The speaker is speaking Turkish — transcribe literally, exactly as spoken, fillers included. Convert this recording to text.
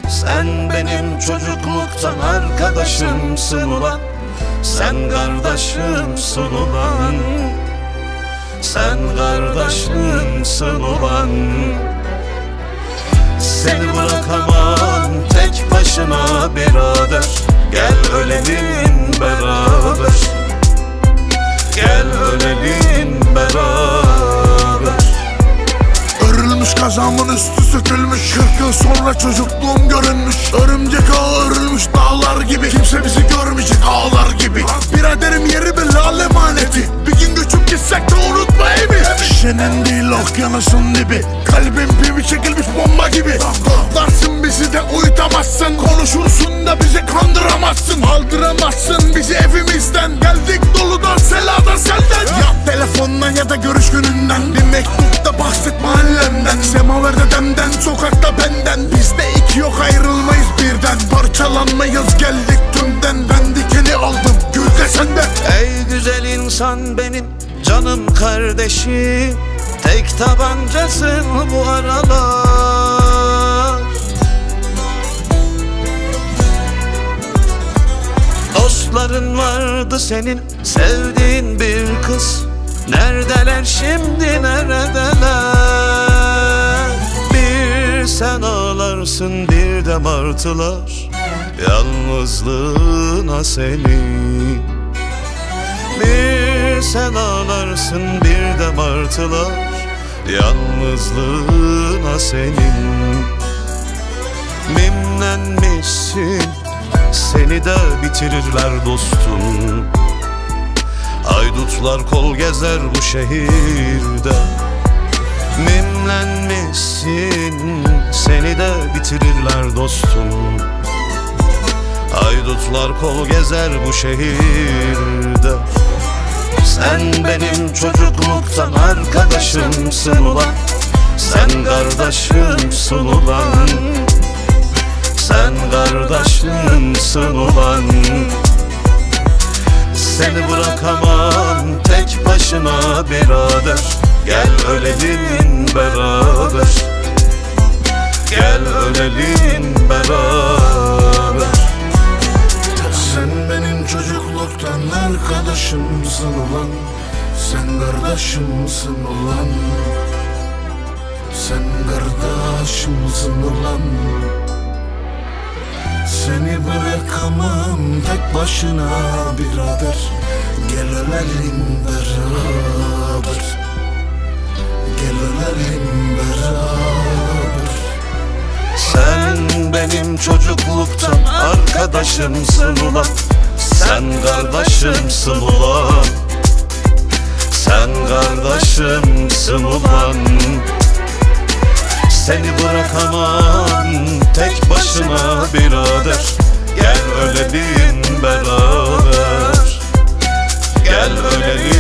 Sen benim çocukluktan arkadaşımsın ulan. Sen kardeşimsin ulan. Sen kardeşimsin ulan. Seni bırakamam tek başına birader. Gel ölelim beraber. Gel ölelim beraber. Örülmüş kazamın üstü sökülmüş, kırk yıl sonra çocukluğum görünmüş. Örümcek ağı örülmüş dağlar gibi, kimse bizi görmeyecek ağlar gibi. Biraderim yeri belal emaneti, bir gün göçüp gitsek de unutma evi. Şişenin değil okyanusun dibi, kalbim pimi çekilmiş bomba gibi. Patlarsın bizi de uyutamazsın, konuşursun da bizi kandıramazsın. Aldıramazsın bizi evimizden, geldik doludan seladan senden. Ya telefondan ya da görüş gününden, bir mektupta bahset mahallemden. Semaver dedemden, sokakta benden, bizde iki yok ayrılmayız birden. Parçalanmayız geldik tümden, ben dikeni aldım gül de sende. Ey güzel insan benim canım kardeşim, tek tabancasın bu aralar. Dostların vardı senin, sevdiğin bir kız. Neredeler şimdi, neredeler? Bir sen ağlarsın, bir de martılar yalnızlığına seni. Bir sen ağlarsın, bir de martılar yalnızlığına senin. Mimlenmişsin, seni de bitirirler dostum. Haydutlar kol gezer bu şehirde. Mimlenmişsin, seni de bitirirler dostum. Haydutlar kol gezer bu şehirde. Sen benim çocukluktan arkadaşımsın ulan. Sen kardeşimsin ulan. Sen kardeşimsin ulan. Seni bırakamam tek başına birader. Gel ölelim beraber. Gel ölelim beraber. Sen benim çocukluktan arkadaşımsın ulan. Sen kardeşimsin ulan. Sen kardeşimsin ulan. Seni bırakamam tek başına birader. Gel ölelim beraber. Gel ölelim beraber. Sen benim çocukluktan arkadaşımsın ulan. Sen kardeşimsin ulan. Sen kardeşimsin ulan. Seni bırakamam tek başına birader. Gel ölelim beraber. Gel ölelim